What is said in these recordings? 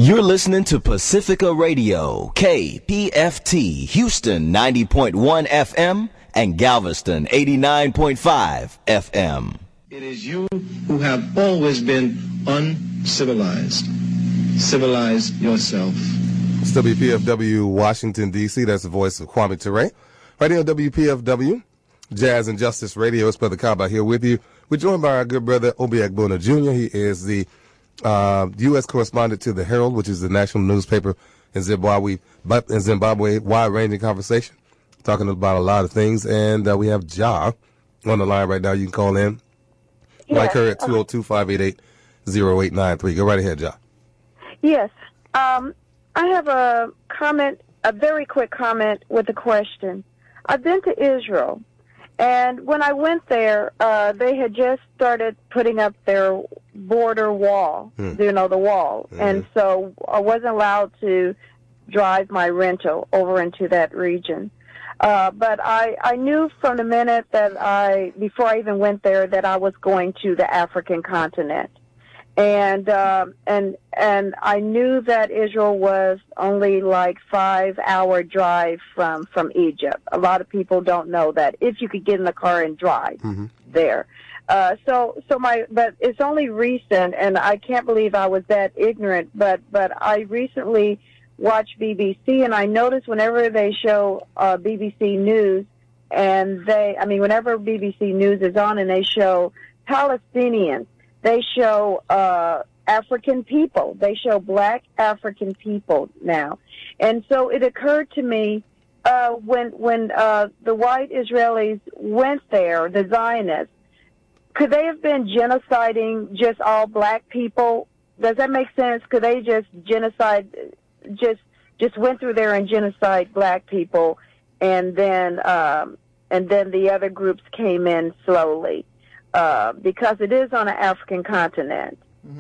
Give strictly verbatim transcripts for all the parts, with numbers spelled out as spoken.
You're listening to Pacifica Radio, K P F T, Houston ninety point one F M and Galveston eighty-nine point five F M. It is you who have always been uncivilized. Civilize yourself. It's W P F W, Washington, D C That's the voice of Kwame Ture. Right here on W P F W, Jazz and Justice Radio. It's Brother Kaba here with you. We're joined by our good brother, Obi Agbona Junior He is the uh, U S correspondent to the Herald, which is the national newspaper in Zimbabwe. But in Zimbabwe, wide-ranging conversation, talking about a lot of things. And uh, we have Ja on the line right now. You can call in. Yes. Like her at two oh two, five eight eight, oh eight nine three. Go right ahead, Ja. Yes. Um, I have a comment, a very quick comment with a question. I've been to Israel, and when I went there, uh, they had just started putting up their border wall, Hmm. you know, the wall. Mhm. And so I wasn't allowed to drive my rental over into that region. Uh, but I, I knew from the minute that I, before I even went there, that I was going to the African continent. And, um, and, and I knew that Israel was only like five hour drive from, from Egypt. A lot of people don't know that if you could get in the car and drive Mm-hmm. there. Uh, so, so my, but it's only recent, and I can't believe I was that ignorant, but, but I recently watch B B C, and I notice whenever they show uh, B B C News, and they, I mean, whenever B B C News is on and they show Palestinians, they show uh, African people, they show black African people now. And so it occurred to me uh, when when uh, the white Israelis went there, the Zionists, could they have been genociding just all black people? Does that make sense? Could they just genocide? just just went through there and genocide black people, and then um, and then the other groups came in slowly, uh, because it is on an African continent. Mm-hmm.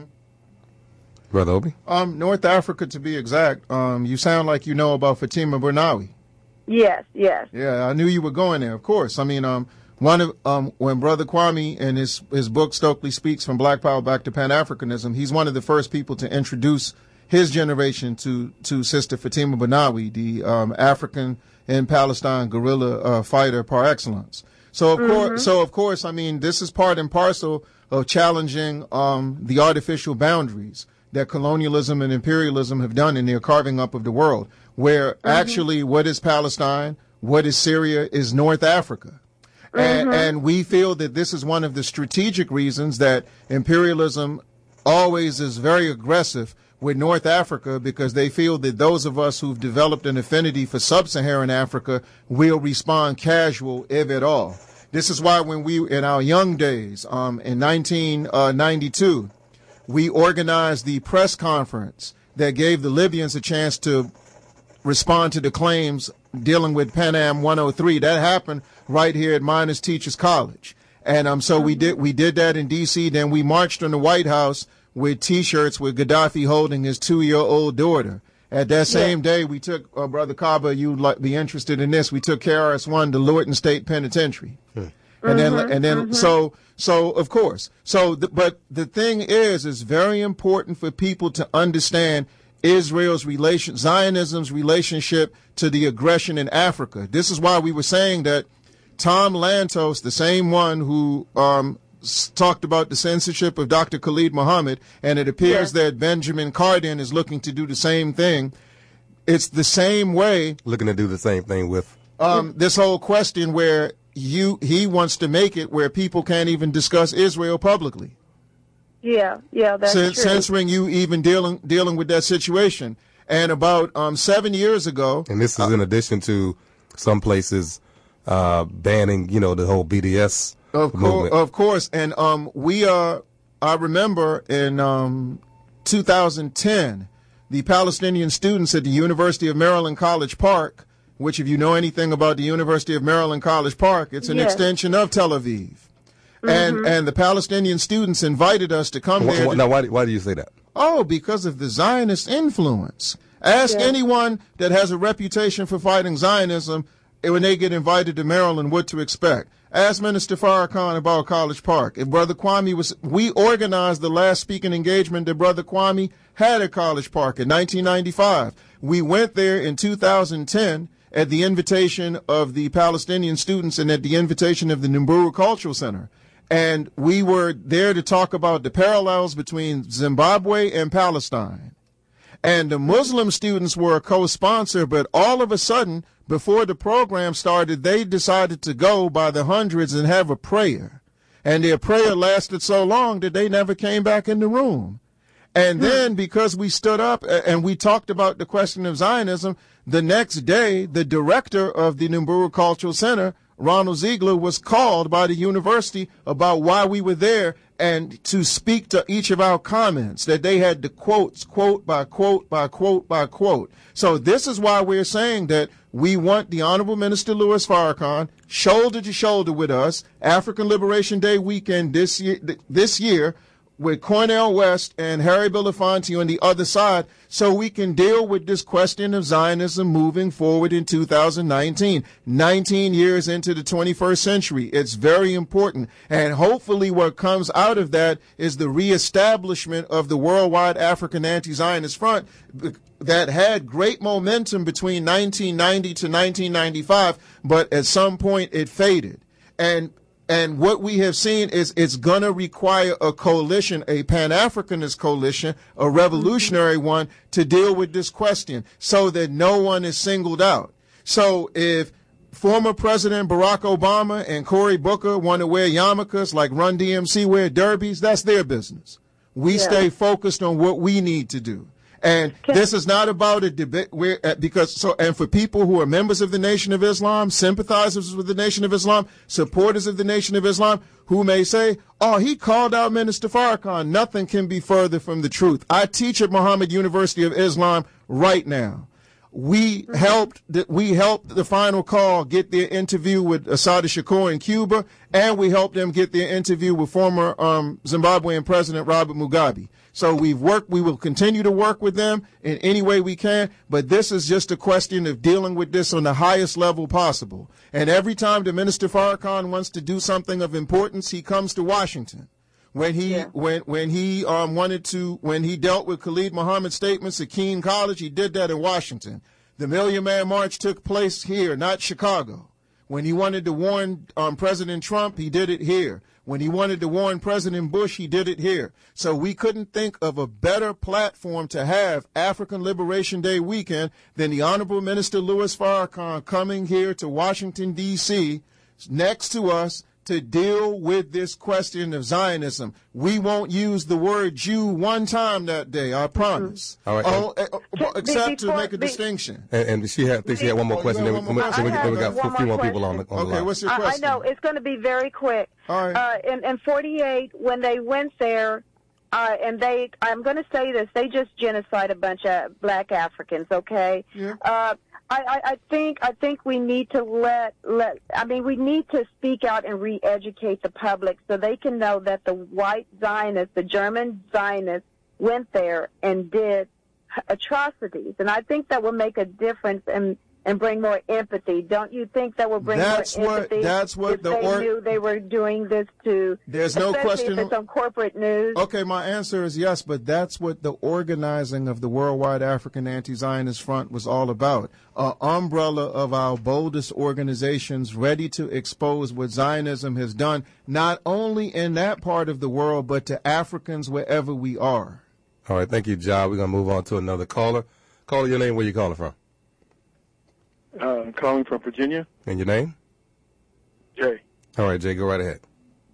Brother Obi? Um, North Africa, to be exact. Um, you sound like you know about Fatima Bernawi. Yes, yes. Yeah, I knew you were going there. Of course. I mean, um, one of um, when Brother Kwame in his his book Stokely Speaks from Black Power Back to Pan Africanism, he's one of the first people to introduce his generation to, to Sister Fatima Bernawi, the um, African in Palestine guerrilla uh, fighter par excellence. So of Mm-hmm. course, so of course, I mean, this is part and parcel of challenging um, the artificial boundaries that colonialism and imperialism have done in their carving up of the world, where Mm-hmm. actually what is Palestine, what is Syria, is North Africa. And, Mm-hmm. and we feel that this is one of the strategic reasons that imperialism always is very aggressive with North Africa, because they feel that those of us who've developed an affinity for sub-Saharan Africa will respond casual, if at all. This is why when we, in our young days, um, in nineteen ninety-two, we organized the press conference that gave the Libyans a chance to respond to the claims dealing with Pan Am one oh three. That happened right here at Miners Teachers College. And um, so we did we did that in D C. Then we marched on the White House with T-shirts with Gaddafi holding his two-year-old daughter. At that same yeah. day, we took, uh, Brother Kaba, you'd like, be interested in this, we took K R S One to Lorton State Penitentiary. Hmm. And mm-hmm, then, and then, mm-hmm. so, so, of course. So, the, but the thing is, it's very important for people to understand Israel's relation, Zionism's relationship to the aggression in Africa. This is why we were saying that Tom Lantos, the same one who, um, talked about the censorship of Doctor Khalid Muhammad, and it appears yes. that Benjamin Cardin is looking to do the same thing. It's the same way. Looking to do the same thing with um, this whole question where you he wants to make it where people can't even discuss Israel publicly. Yeah, yeah, that's C- true. Censoring you even dealing dealing with that situation. And about um, seven years ago, and this is in addition to some places uh, banning, you know, the whole B D S. Of course, of course, and um, we are. I remember in um, two thousand ten, the Palestinian students at the University of Maryland College Park, which, if you know anything about the University of Maryland College Park, it's an yes. extension of Tel Aviv, mm-hmm. and and the Palestinian students invited us to come Why, there. To, now, why why do you say that? Oh, because of the Zionist influence. Ask yeah. anyone that has a reputation for fighting Zionism when they get invited to Maryland what to expect. Ask Minister Farrakhan about College Park. If Brother Kwame was, we organized the last speaking engagement that Brother Kwame had at College Park in nineteen ninety-five. We went there in two thousand ten at the invitation of the Palestinian students and at the invitation of the Numburu Cultural Center. And we were there to talk about the parallels between Zimbabwe and Palestine. And the Muslim students were a co-sponsor, but all of a sudden, before the program started, they decided to go by the hundreds and have a prayer. And their prayer lasted so long that they never came back in the room. And then because we stood up and we talked about the question of Zionism, the next day, the director of the Numburu Cultural Center, Ronald Ziegler, was called by the university about why we were there and to speak to each of our comments, that they had the quotes, quote by quote by quote by quote. So this is why we're saying that we want the Honorable Minister Louis Farrakhan shoulder to shoulder with us, African Liberation Day weekend this year, this year, with Cornel West and Harry Belafonte on the other side, so we can deal with this question of Zionism moving forward in two thousand nineteen, nineteen years into the twenty-first century. It's very important. And hopefully what comes out of that is the reestablishment of the worldwide African anti-Zionist front that had great momentum between nineteen ninety to nineteen ninety-five, but at some point it faded. And And what we have seen is it's going to require a coalition, a Pan-Africanist coalition, a revolutionary one, to deal with this question so that no one is singled out. So if former President Barack Obama and Cory Booker want to wear yarmulkes like Run D M C wear derbies, that's their business. We yeah. stay focused on what we need to do. And this is not about a debate where, because so, and for people who are members of the Nation of Islam, sympathizers with the Nation of Islam, supporters of the Nation of Islam, who may say, oh, he called out Minister Farrakhan. Nothing can be further from the truth. I teach at Muhammad University of Islam right now. We helped, the, we helped the Final Call get their interview with Assata Shakur in Cuba, and we helped them get their interview with former um, Zimbabwean President Robert Mugabe. So we've worked, we will continue to work with them in any way we can, but this is just a question of dealing with this on the highest level possible. And every time the Minister Farrakhan wants to do something of importance, he comes to Washington. When he yeah. when when he um wanted to when he dealt with Khalid Muhammad's statements at Keene College, he did that in Washington. The Million Man March took place here, not Chicago. When he wanted to warn um, President Trump, he did it here. When he wanted to warn President Bush, he did it here. So we couldn't think of a better platform to have African Liberation Day weekend than the Honorable Minister Louis Farrakhan coming here to Washington, D C, next to us, to deal with this question of Zionism. We won't use the word Jew one time that day, I promise. Mm-hmm. All right. Oh, uh, uh, except to make a be, distinction. And, and she had, I think she had one more question. Then we, then we, then we got a few more people on the, on okay, the line. What's your question? I, I know. It's going to be very quick. All right. Uh, in, in forty-eight, when they went there, uh, and they, I'm going to say this, they just genocide a bunch of black Africans, okay? Yeah. Uh, I, I think I think we need to let let I mean we need to speak out and re-educate the public so they can know that the white Zionists, the German Zionists, went there and did atrocities, and I think that will make a difference and and bring more empathy. Don't you think that will bring that's more what, empathy? That's what if the they or- knew they were doing this to. There's no question. If it's on corporate news. Okay, my answer is yes, but that's what the organizing of the Worldwide African Anti-Zionist Front was all about. An umbrella of our boldest organizations ready to expose what Zionism has done, not only in that part of the world, but to Africans wherever we are. All right, thank you, John. We're going to move on to another caller. Caller, your name, where you calling from? Uh, I'm calling from Virginia. And your name? Jay. All right, Jay, go right ahead.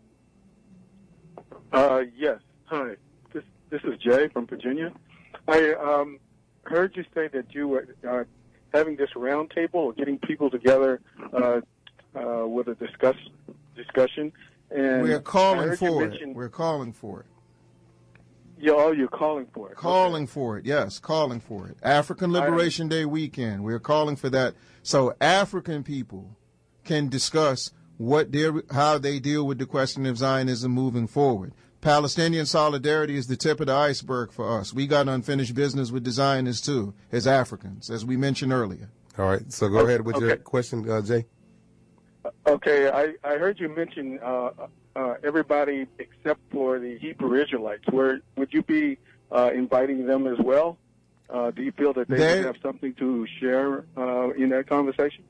Uh, yes. Hi. This this is Jay from Virginia. I um, heard you say that you were uh, having this round table or getting people together uh, uh, with a discuss discussion. And we're calling for it. Mention, we're calling for it. Yeah, oh, you're calling for it. Calling okay. for it, yes, calling for it. African Liberation Day weekend, we're calling for that so African people can discuss what their, how they deal with the question of Zionism moving forward. Palestinian solidarity is the tip of the iceberg for us. We got unfinished business with the Zionists, too, as Africans, as we mentioned earlier. All right, so go okay. ahead with okay. your question, uh, Jay. Okay, I, I heard you mention uh, uh, everybody except for the Hebrew Israelites. Where would you be uh, inviting them as well? Uh, do you feel that they, They- would have something to share uh, in that conversation?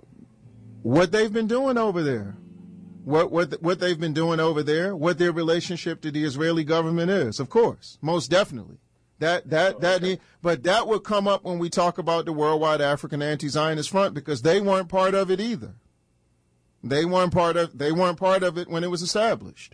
What they've been doing over there, what what what they've been doing over there, what their relationship to the Israeli government is, of course, most definitely. That that that need, but that would come up when we talk about the Worldwide African Anti-Zionist Front, because they weren't part of it either. They weren't part of they weren't part of it when it was established.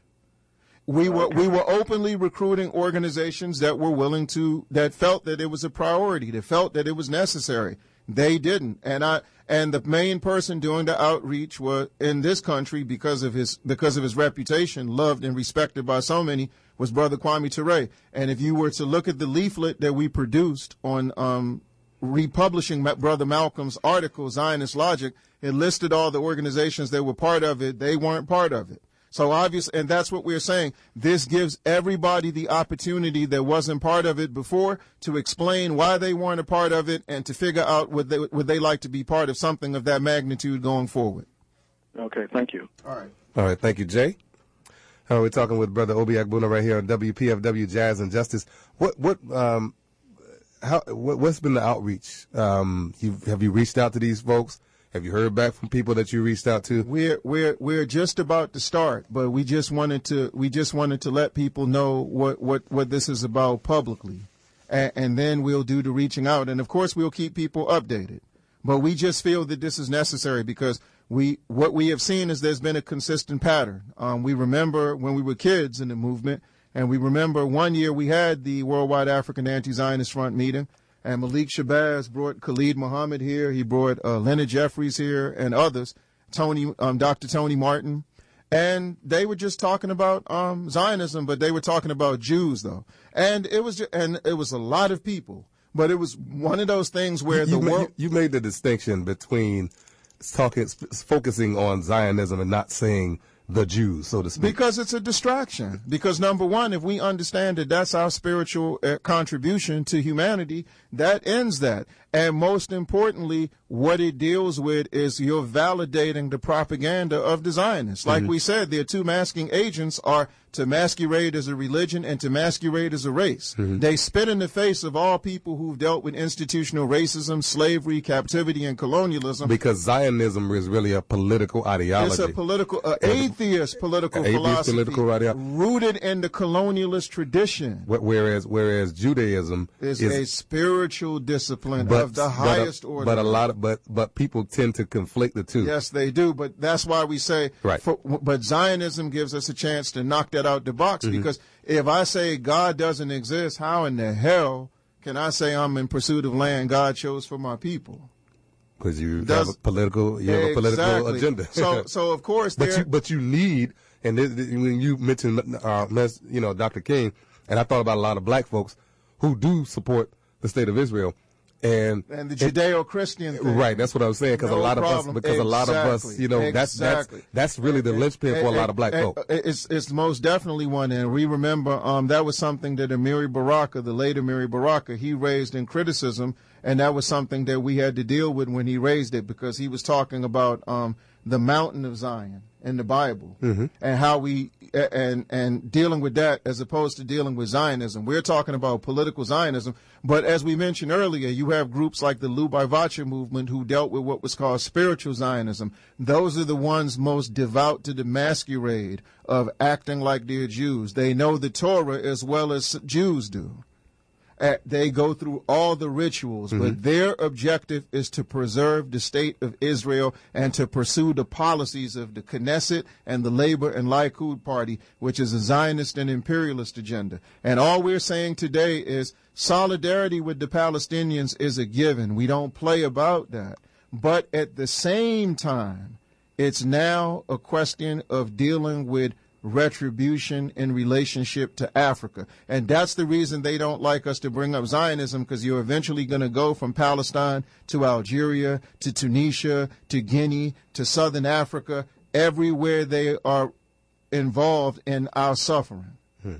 We were we were openly recruiting organizations that were willing to that felt that it was a priority, that felt that it was necessary. They didn't, and I and the main person doing the outreach was in this country because of his because of his reputation, loved and respected by so many, was Brother Kwame Ture. And if you were to look at the leaflet that we produced on um, republishing Ma- Brother Malcolm's article, Zionist Logic, it listed all the organizations that were part of it. They weren't part of it. So obvious, and that's what we're saying. This gives everybody the opportunity that wasn't part of it before to explain why they weren't a part of it and to figure out would they would they like to be part of something of that magnitude going forward. Okay, thank you. All right. All right, thank you, Jay. Uh, we're talking with Brother Obi Agbuna right here on W P F W Jazz and Justice. What what um how what, what's been the outreach? Um, you have you reached out to these folks? Have you heard back from people that you reached out to? We're we're we're just about to start, but we just wanted to we just wanted to let people know what what, what this is about publicly, and, and then we'll do the reaching out, and of course we'll keep people updated. But we just feel that this is necessary because we what we have seen is there's been a consistent pattern. Um, we remember when we were kids in the movement, and we remember one year we had the Worldwide African Anti-Zionist Front meeting. And Malik Shabazz brought Khalid Muhammad here. He brought uh, Leonard Jeffries here and others, Tony, um, Doctor Tony Martin. And they were just talking about um, Zionism, but they were talking about Jews, though. And it was just, and it was a lot of people. But it was one of those things where you the made, world... You made the distinction between talking, focusing on Zionism and not saying the Jews, so to speak. Because it's a distraction. Because number one, if we understand that that's our spiritual uh, contribution to humanity, that ends that. And most importantly, what it deals with is you're validating the propaganda of the Zionists. Like mm-hmm. we said, their two masking agents are to masquerade as a religion and to masquerade as a race. Mm-hmm. They spit in the face of all people who've dealt with institutional racism, slavery, captivity, and colonialism. Because Zionism is really a political ideology. It's a political, uh, atheist political atheist philosophy political idea- rooted in the colonialist tradition. Whereas, whereas Judaism is, is a spiritual discipline but, of the highest but a, order. But a lot of, but, but people tend to conflate the two. Yes, they do. But that's why we say, right. For, but Zionism gives us a chance to knock that out the box. Mm-hmm. Because if I say God doesn't exist, how in the hell can I say I'm in pursuit of land God chose for my people? Because you Does, have a political, you have exactly. a political agenda. so, so of course, but you, but you need, and this, when you mentioned, uh, you know, Doctor King, and I thought about a lot of black folks who do support the state of Israel. And, and the Judeo-Christian thing. Right, that's what I was saying, because no a lot problem. of us, because exactly. a lot of us, you know, exactly. that's, that's, that's really the linchpin for a lot of black folk. It's, it's most definitely one, and we remember, um, that was something that Amiri Baraka, the late Amiri Baraka, he raised in criticism, and that was something that we had to deal with when he raised it, because he was talking about, um, the mountain of Zion in the Bible, mm-hmm. and how we and and dealing with that as opposed to dealing with Zionism. We're talking about political Zionism, but as we mentioned earlier, you have groups like the Lubai Vacha movement who dealt with what was called spiritual Zionism. Those are the ones most devout to the masquerade of acting like they're Jews. They know the Torah as well as Jews do. Uh, they go through all the rituals, mm-hmm. but their objective is to preserve the state of Israel and to pursue the policies of the Knesset and the Labor and Likud Party, which is a Zionist and imperialist agenda. And all we're saying today is solidarity with the Palestinians is a given. We don't play about that. But at the same time, it's now a question of dealing with retribution in relationship to Africa. And that's the reason they don't like us to bring up Zionism, because you're eventually going to go from Palestine to Algeria, to Tunisia, to Guinea, to Southern Africa, everywhere they are involved in our suffering. Hmm.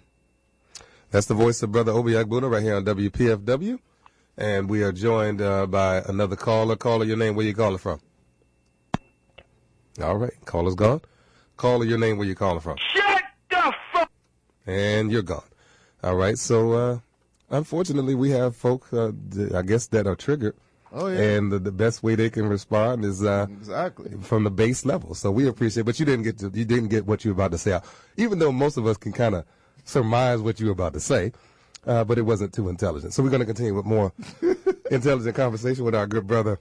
That's the voice of Brother Obi Agbuna right here on W P F W. And we are joined uh, by another caller. Caller, your name, where you calling from? All right. Caller's gone. Caller, your name, where you calling from? Shut the fuck. And you're gone. All right. So, uh, unfortunately, we have folk, uh, I guess, that are triggered. Oh, yeah. And the, the best way they can respond is uh, exactly from the base level. So we appreciate, but you didn't get to, you didn't get what you were about to say out. Even though most of us can kind of surmise what you were about to say, uh, but it wasn't too intelligent. So we're going to continue with more intelligent conversation with our good brother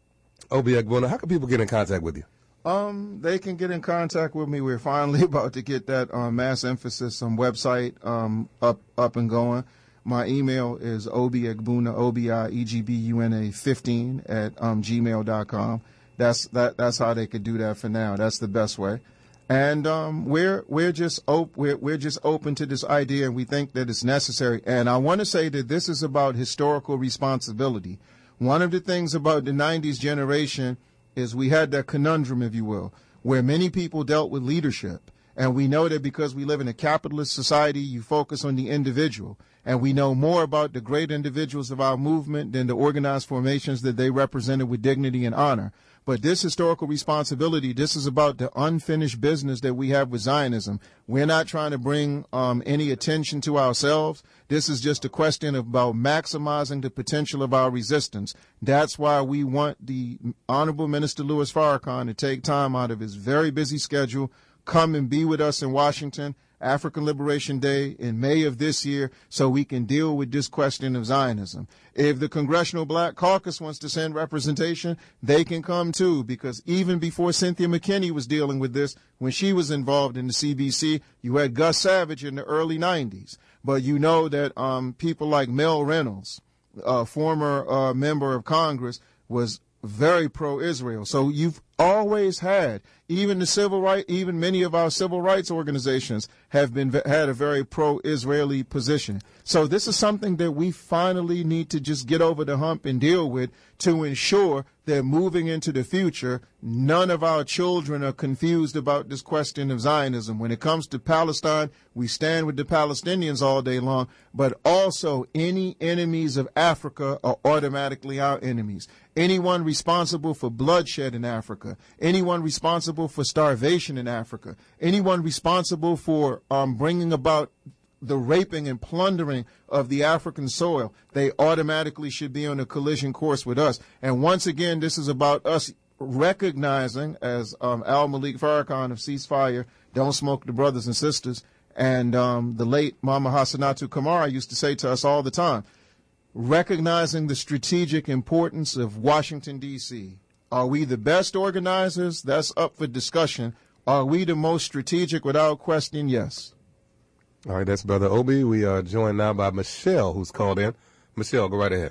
Obi Egbuna. How can people get in contact with you? Um, they can get in contact with me. We're finally about to get that um, mass emphasis um, website um, up up and going. My email is obiegbuna, O B I E G B U N A fifteen at um, gmail dot com. That's that. That's how they could do that for now. That's the best way. And um, we're we're just op- we're we're just open to this idea, and we think that it's necessary. And I want to say that this is about historical responsibility. One of the things about the nineties generation is we had that conundrum, if you will, where many people dealt with leadership. And we know that because we live in a capitalist society, you focus on the individual. And we know more about the great individuals of our movement than the organized formations that they represented with dignity and honor. But this historical responsibility, this is about the unfinished business that we have with Zionism. We're not trying to bring um, any attention to ourselves. This is just a question about maximizing the potential of our resistance. That's why we want the Honorable Minister Louis Farrakhan to take time out of his very busy schedule, come and be with us in Washington, African Liberation Day in May of this year, so we can deal with this question of Zionism. If the Congressional Black Caucus wants to send representation, they can come too, because even before Cynthia McKinney was dealing with this, when she was involved in the C B C, you had Gus Savage in the early nineties. But you know that um, people like Mel Reynolds, a former uh, member of Congress, was very pro-Israel. So you've always had, even the civil right, even many of our civil rights organizations have been had a very pro-Israeli position. So this is something that we finally need to just get over the hump and deal with to ensure that moving into the future, none of our children are confused about this question of Zionism. When it comes to Palestine, we stand with the Palestinians all day long, but also any enemies of Africa are automatically our enemies. Anyone responsible for bloodshed in Africa, anyone responsible for starvation in Africa, anyone responsible for um, bringing about the raping and plundering of the African soil, they automatically should be on a collision course with us. And once again, this is about us recognizing, as um, Al Malik Farrakhan of Ceasefire, Don't Smoke the Brothers and Sisters, and um, the late Mama Hassanatu Kamara used to say to us all the time, recognizing the strategic importance of Washington, D C Are we the best organizers? That's up for discussion. Are we the most strategic? Without question, yes. All right, that's Brother Obi. We are joined now by Michelle, who's called in. Michelle, go right ahead.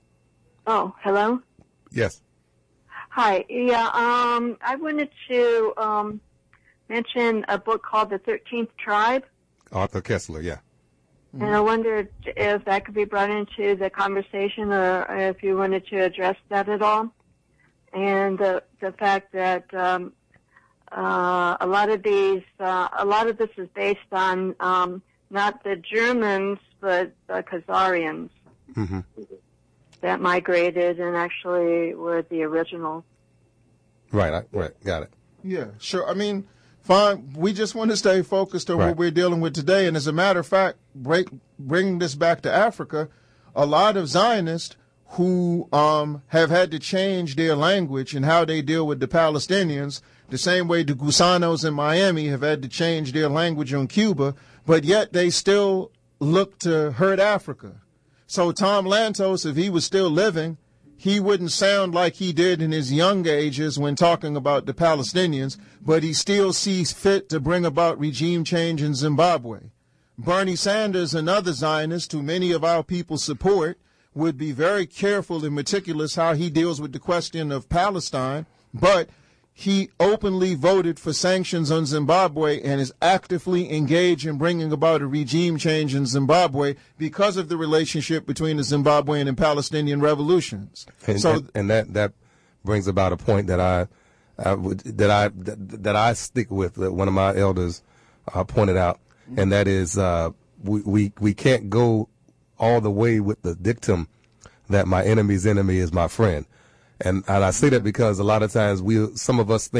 Oh, hello? Yes. Hi. Yeah, um, I wanted to um, mention a book called The thirteenth Tribe. Arthur Kessler, yeah. And I wondered if that could be brought into the conversation or if you wanted to address that at all. And the, the fact that um, uh, a lot of these, uh, a lot of this is based on um, not the Germans, but the Khazarians mm-hmm. that migrated and actually were the original. Right, I, right, got it. Yeah, sure. I mean, fine. We just want to stay focused on right. what we're dealing with today. And as a matter of fact, break, bringing this back to Africa, a lot of Zionists who um, have had to change their language and how they deal with the Palestinians, the same way the Gusanos in Miami have had to change their language on Cuba, but yet they still look to hurt Africa. So Tom Lantos, if he was still living, he wouldn't sound like he did in his young ages when talking about the Palestinians, but he still sees fit to bring about regime change in Zimbabwe. Bernie Sanders and other Zionists, who many of our people support, would be very careful and meticulous how he deals with the question of Palestine, but he openly voted for sanctions on Zimbabwe and is actively engaged in bringing about a regime change in Zimbabwe because of the relationship between the Zimbabwean and Palestinian revolutions. And, so, and, and that that brings about a point that I, I would, that I that, that I stick with. That one of my elders uh, pointed out, and that is uh, we, we we can't go all the way with the dictum that my enemy's enemy is my friend. And, and I say that because a lot of times we, some of us think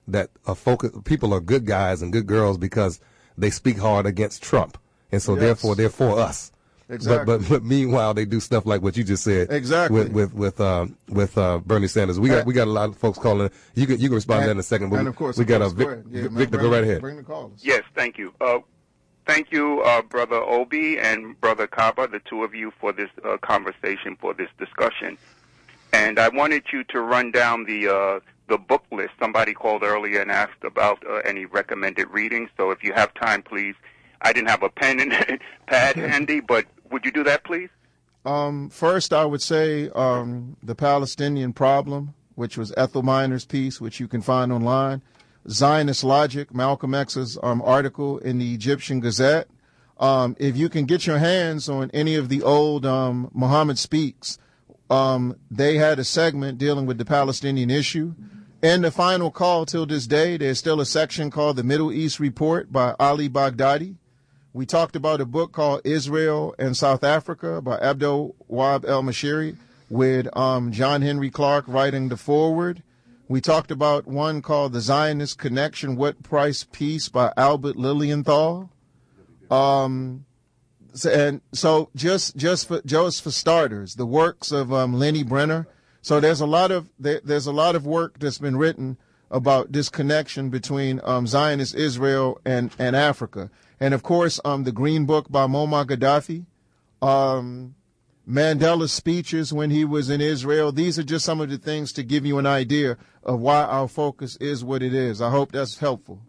that are focus, people are good guys and good girls because they speak hard against Trump. And so Yes. therefore they're for us. Exactly. But, but but meanwhile they do stuff like what you just said. Exactly. With with with uh, with uh, Bernie Sanders. We got we got a lot of folks calling. You can you can respond to that in a second. But And of course, we of got course, a go Vic, ahead. Yeah, Victor. bring, Go right ahead. Bring the callers. Yes, thank you. Uh, thank you, uh, Brother Obi and Brother Kaba, the two of you, for this uh, conversation, for this discussion. And I wanted you to run down the uh, the book list. Somebody called earlier and asked about uh, any recommended readings. So if you have time, please. I didn't have a pen and pad handy, but would you do that, please? Um, first, I would say um, The Palestinian Problem, which was Ethel Miner's piece, which you can find online. Zionist Logic, Malcolm X's um, article in the Egyptian Gazette. Um, if you can get your hands on any of the old um, Muhammad Speaks, um, they had a segment dealing with the Palestinian issue. In The Final Call till this day, there's still a section called The Middle East Report by Ali Baghdadi. We talked about a book called Israel and South Africa by Abdul Wahab el-Mashiri with um, John Henry Clark writing the foreword. We talked about one called The Zionist Connection, What Price Peace by Albert Lilienthal. Um, so, and so just just for just for starters, the works of um, Lenny Brenner. So there's a lot of there, there's a lot of work that's been written about this connection between um, Zionist Israel and, and Africa. And, of course, um, the Green Book by Muammar Gaddafi, um, Mandela's speeches when he was in Israel. These are just some of the things to give you an idea of why our focus is what it is. I hope that's helpful.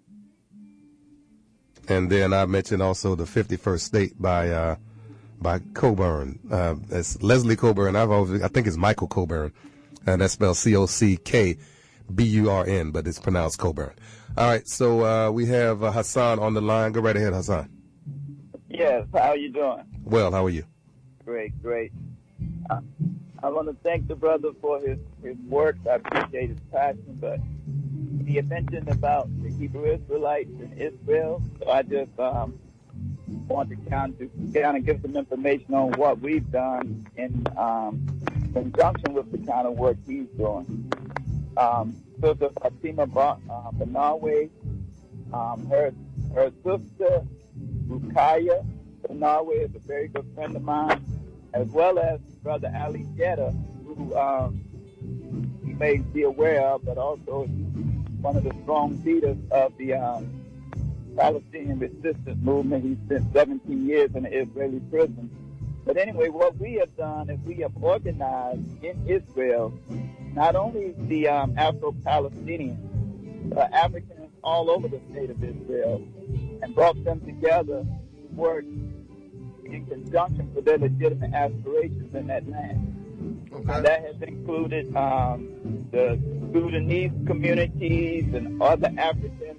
And then I mentioned also the fifty-first State by uh, by Coburn. Uh, it's Leslie Coburn. I've always, I think it's Michael Coburn. And that's spelled C O C K B U R N, but it's pronounced Coburn. All right, so uh, we have uh, Hassan on the line. Go right ahead, Hassan. Yes, how are you doing? Well, how are you? Great, great. Uh, I want to thank the brother for his, his work. I appreciate his passion, but he had mentioned about the Hebrew Israelites in Israel, so I just um, want to kind of, kind of give some information on what we've done in um, conjunction with the kind of work he's doing. Um, Sister Fatima ba- uh, Banawe, um, her her sister Rukaya Banawe is a very good friend of mine, as well as Brother Ali Jetta, who um, you may be aware of, but also one of the strong leaders of the um, Palestinian resistance movement. He spent seventeen years in an Israeli prison. But anyway, what we have done is we have organized in Israel not only the um, Afro-Palestinians, but Africans all over the state of Israel, and brought them together to work in conjunction for their legitimate aspirations in that land. Okay. And that has included um, the Sudanese communities and other African,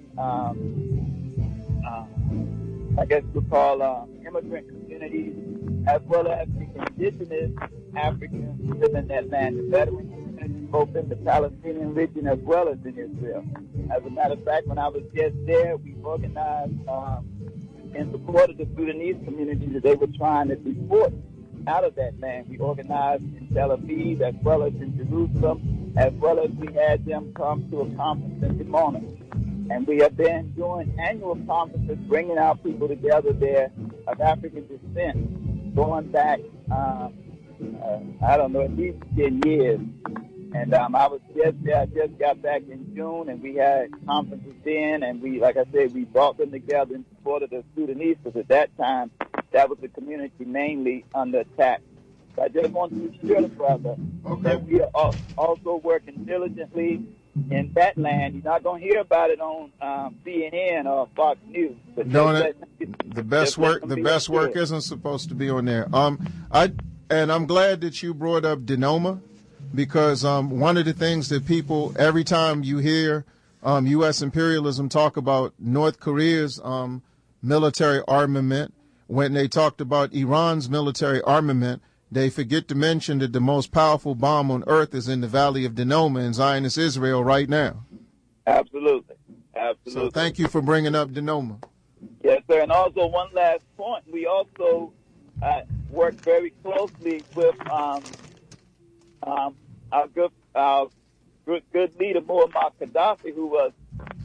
um, uh, I guess we call uh, immigrant communities, as well as the indigenous Africans who live in that land, the veteran communities, both in the Palestinian region as well as in Israel. As a matter of fact, when I was just there, we organized um, in support of the Sudanese community that they were trying to deport out of that land. We organized in Tel Aviv as well as in Jerusalem, as well as we had them come to a conference in Dimona. And we have been doing annual conferences, bringing our people together there of African descent, going back, um, uh, I don't know, at least ten years. And um, I was just there, I just got back in June, and we had conferences then, and we, like I said, we brought them together in support of the Sudanese, because at that time, that was the community mainly under attack. So I just want to assure the brother okay. that we are also working diligently in that land. You're not going to hear about it on um, C N N or Fox News. But no, that, the best work, the best work isn't supposed to be on there. Um, I and I'm glad that you brought up Denoma, because um, one of the things that people, every time you hear um, U S imperialism talk about North Korea's um, military armament, when they talked about Iran's military armament, they forget to mention that the most powerful bomb on earth is in the Valley of Denoma in Zionist Israel right now. Absolutely. Absolutely. So thank you for bringing up Denoma. Yes, sir. And also one last point, we also uh, work very closely with um, um, our good, our good, good leader, Muammar Gaddafi, who was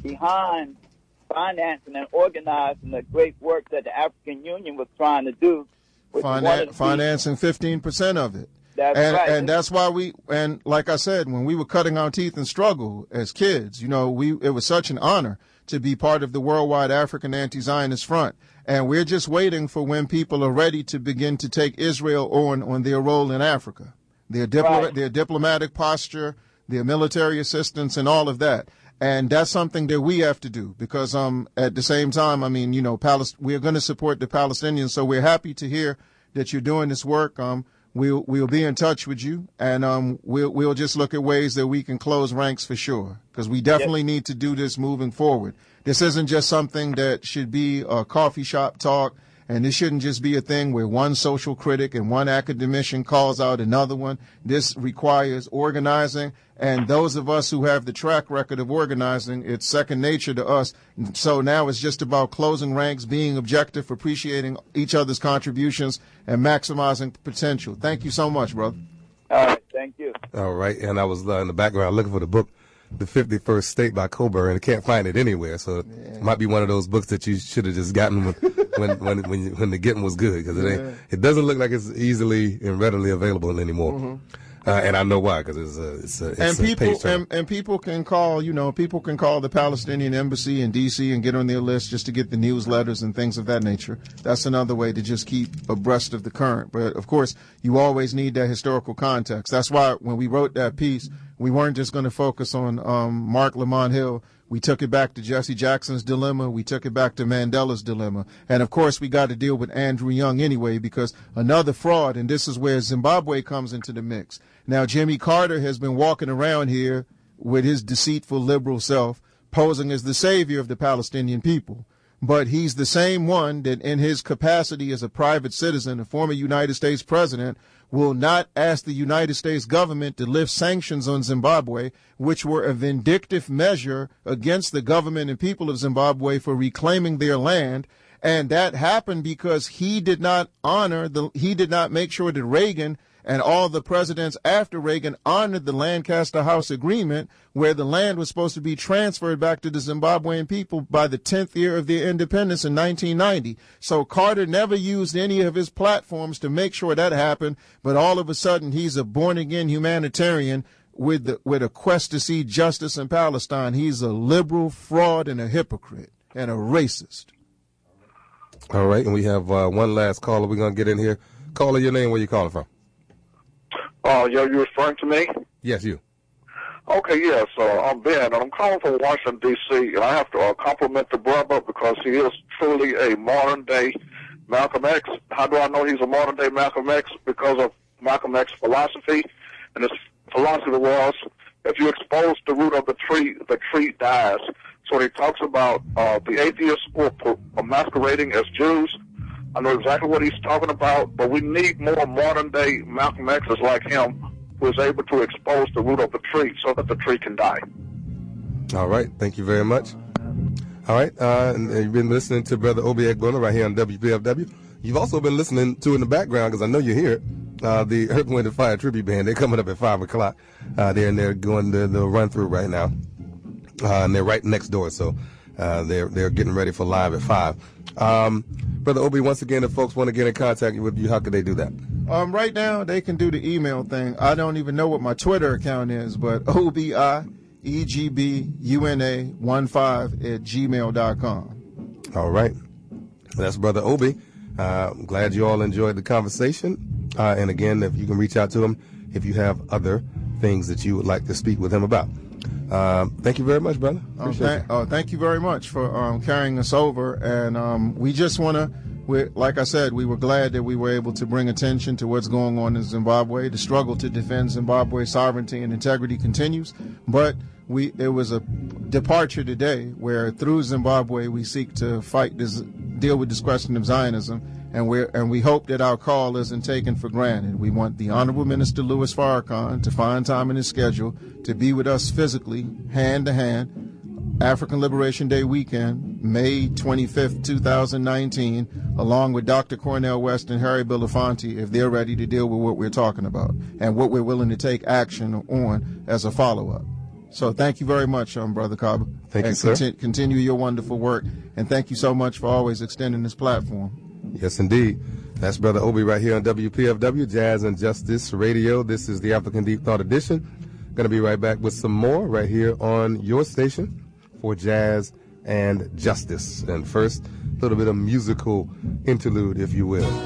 behind financing and organizing the great work that the African Union was trying to do. Finan- financing fifteen percent of it. That's and, right. and that's why we, and like I said, when we were cutting our teeth and struggle as kids, you know, we, it was such an honor to be part of the Worldwide African Anti-Zionist Front. And we're just waiting for when people are ready to begin to take Israel on, on their role in Africa, their, diplo- Right. their diplomatic posture, their military assistance, and all of that. And that's something that we have to do because um, at the same time, I mean, you know, Palest- we're going to support the Palestinians. So we're happy to hear that you're doing this work. Um, we'll we'll be in touch with you, and um, we'll we'll just look at ways that we can close ranks for sure because we definitely yep. need to do this moving forward. This isn't just something that should be a coffee shop talk, and this shouldn't just be a thing where one social critic and one academician calls out another one. This requires organizing, and those of us who have the track record of organizing, it's second nature to us. So now it's just about closing ranks, being objective, appreciating each other's contributions, and maximizing potential. Thank you so much, brother. All right, thank you. All right, and I was uh, in the background looking for the book, The fifty-first State by Coburn, and I can't find it anywhere. So it yeah. might be one of those books that you should have just gotten when when when when, you, when the getting was good, because it ain't. Yeah. It doesn't look like it's easily and readily available anymore. Mm-hmm. Uh, and I know why, because it's a it's a it's and a people page turn. and, and people can call you know people can call the Palestinian embassy in D C and get on their list just to get the newsletters and things of that nature. That's another way to just keep abreast of the current. But of course, you always need that historical context. That's why when we wrote that piece, we weren't just going to focus on um, Mark Lamont Hill. We took it back to Jesse Jackson's dilemma. We took it back to Mandela's dilemma. And, of course, we got to deal with Andrew Young anyway, because another fraud, and this is where Zimbabwe comes into the mix. Now, Jimmy Carter has been walking around here with his deceitful liberal self, posing as the savior of the Palestinian people. But he's the same one that in his capacity as a private citizen, a former United States president, will not ask the United States government to lift sanctions on Zimbabwe, which were a vindictive measure against the government and people of Zimbabwe for reclaiming their land. And that happened because he did not honor the, he did not make sure that Reagan and all the presidents after Reagan honored the Lancaster House Agreement, where the land was supposed to be transferred back to the Zimbabwean people by the tenth year of their independence in nineteen ninety. So Carter never used any of his platforms to make sure that happened, but all of a sudden he's a born-again humanitarian with the, with a quest to see justice in Palestine. He's a liberal fraud and a hypocrite and a racist. All right, and we have uh, one last caller we're going to get in here. Caller, your name, where you calling from? Oh, yeah, you referring to me? Yes, you. Okay, yes. Uh, I'm Ben, and I'm calling from Washington, D C, and I have to uh, compliment the brother because he is truly a modern-day Malcolm X. How do I know he's a modern-day Malcolm X? Because of Malcolm X's philosophy, and his philosophy was, if you expose the root of the tree, the tree dies. So he talks about uh, the atheists who are masquerading as Jews. I know exactly what he's talking about, but we need more modern-day Malcolm X's like him who is able to expose the root of the tree so that the tree can die. All right. Thank you very much. All right. Uh, and you've been listening to Brother Obi Egbuna right here on W P F W. You've also been listening to in the background, because I know you're here, uh, the Earth, Wind, and Fire Tribute Band. They're coming up at five o'clock. Uh, they're in there going the, the run-through right now. Uh, and they're right next door, so uh, they're they're getting ready for live at five. Um, Brother Obi, once again, if folks want to get in contact with you, how can they do that? Um, right now, they can do the email thing. I don't even know what my Twitter account is, but O B I E G B U N A one five at gmail dot com. All right. That's Brother Obi. Uh, I'm glad you all enjoyed the conversation. Uh, and again, if you can reach out to him if you have other things that you would like to speak with him about. Um, thank you very much, brother. Oh, th- oh, thank you very much for um, carrying us over. And um, we just want to, like I said, we were glad that we were able to bring attention to what's going on in Zimbabwe. The struggle to defend Zimbabwe's sovereignty and integrity continues. But we it was a departure today where through Zimbabwe we seek to fight this, deal with this question of Zionism. And we and we hope that our call isn't taken for granted. We want the Honorable Minister Louis Farrakhan to find time in his schedule to be with us physically, hand to hand, African Liberation Day weekend, May twenty-fifth, twenty nineteen, along with Doctor Cornel West and Harry Belafonte, if they're ready to deal with what we're talking about and what we're willing to take action on as a follow-up. So thank you very much, um, Brother Kaba. Thank and you, sir. Conti- continue your wonderful work. And thank you so much for always extending this platform. Yes, indeed. That's Brother Obi right here on W P F W, Jazz and Justice Radio. This is the African Deep Thought Edition. Going to be right back with some more right here on your station for Jazz and Justice. And first, a little bit of musical interlude, if you will.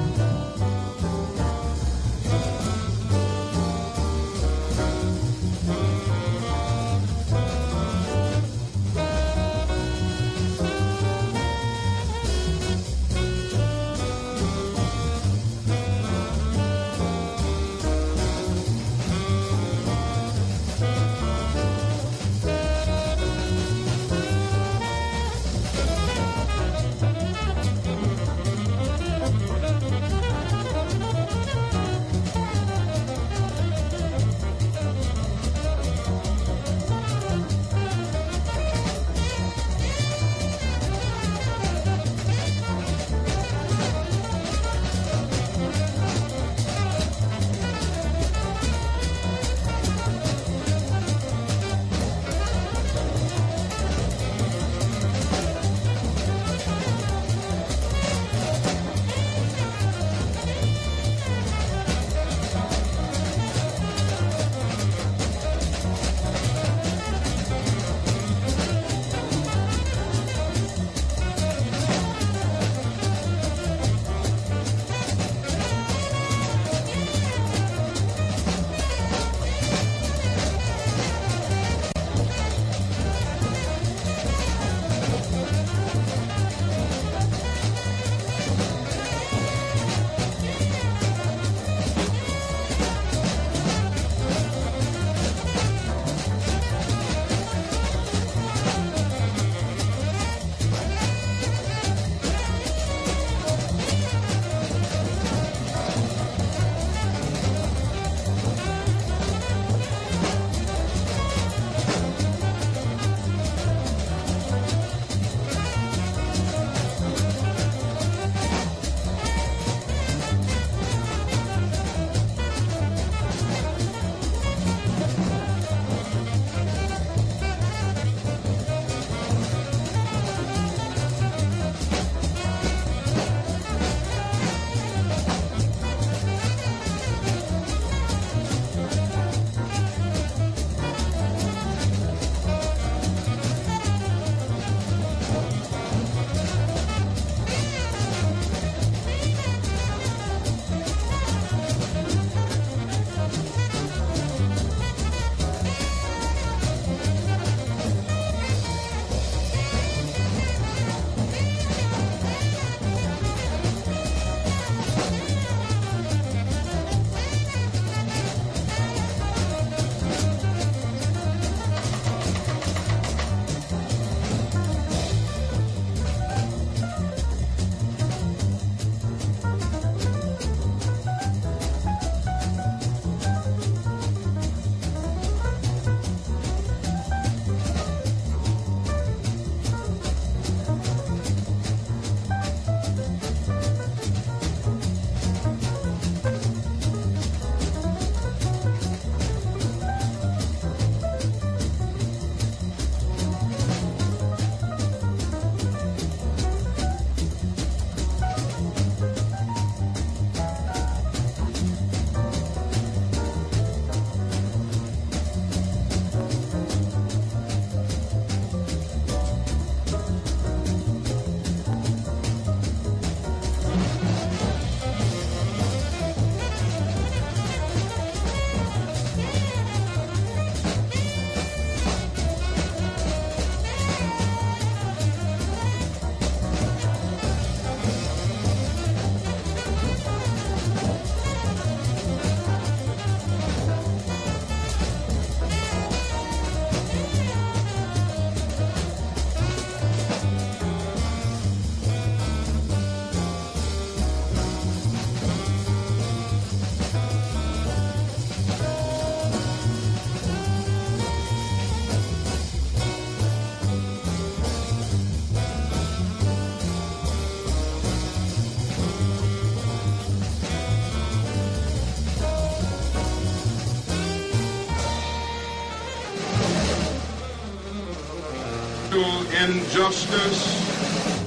racial injustice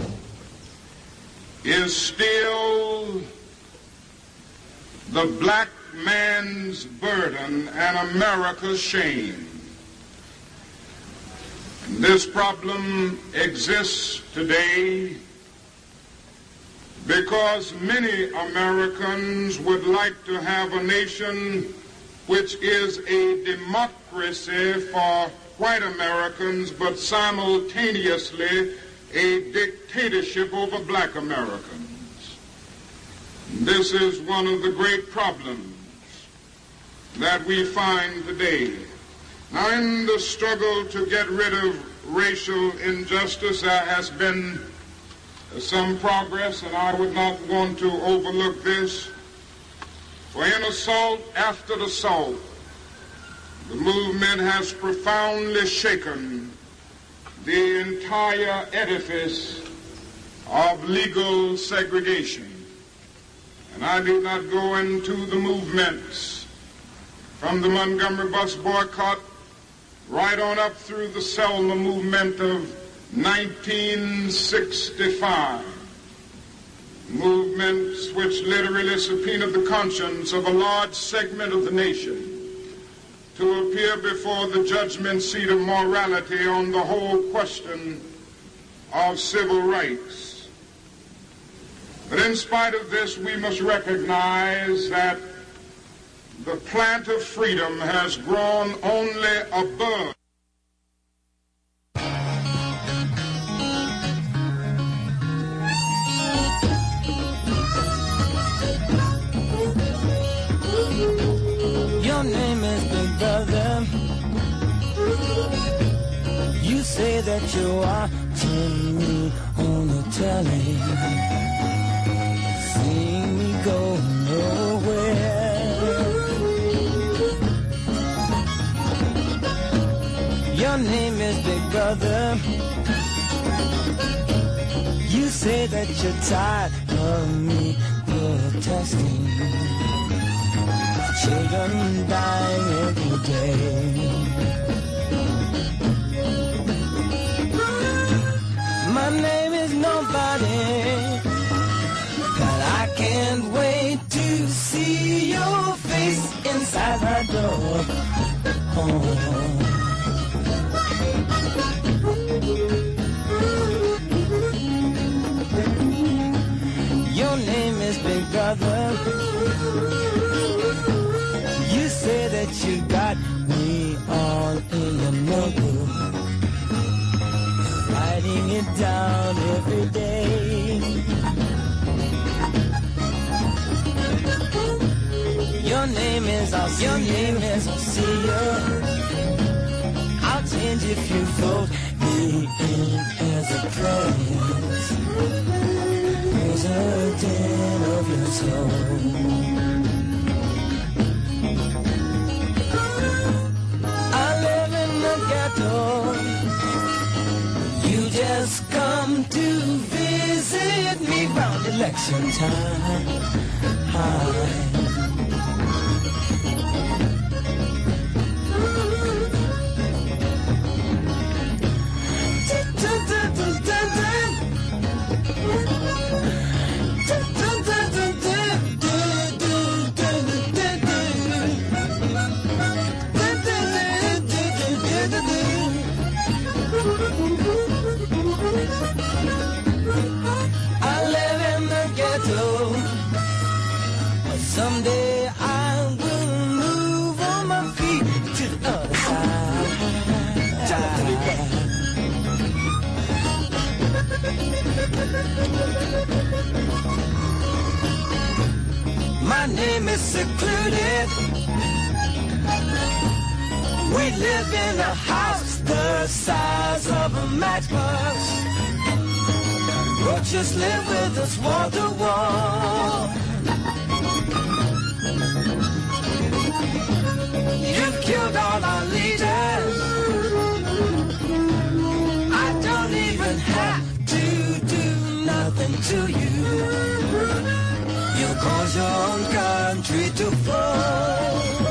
is still the black man's burden and America's shame. This problem exists today because many Americans would like to have a nation which is a democracy for white Americans, but simultaneously a dictatorship over black Americans. This is one of the great problems that we find today. Now, in the struggle to get rid of racial injustice, there has been some progress, and I would not want to overlook this. For in assault after assault, the movement has profoundly shaken the entire edifice of legal segregation. And I do not go into the movements from the Montgomery bus boycott right on up through the Selma movement of nineteen sixty-five, movements which literally subpoenaed the conscience of a large segment of the nation to appear before the judgment seat of morality on the whole question of civil rights. But in spite of this, we must recognize that the plant of freedom has grown only above. Your name is Big Brother. You say that you're watching me on the telly, seeing me go nowhere. Your name is Big Brother. You say that you're tired of me protesting, children dying every day. My name is nobody, but I can't wait to see your face inside my door. Oh. Your name is Big Brother. You say that you got me all in your notebook, writing it down every day. Your name is I'll see Your name you. is I'll see you. I'll change if you vote me in as a president, president of your soul. You just come to visit me round election time. Hi. I live in the ghetto, but someday I will move on my feet to the other side. My name is secluded. We live in a house the size of a matchbox. Roaches live with us wall to wall. You've killed all our leaders. I don't even have to do nothing to you. You cause your own country to fall.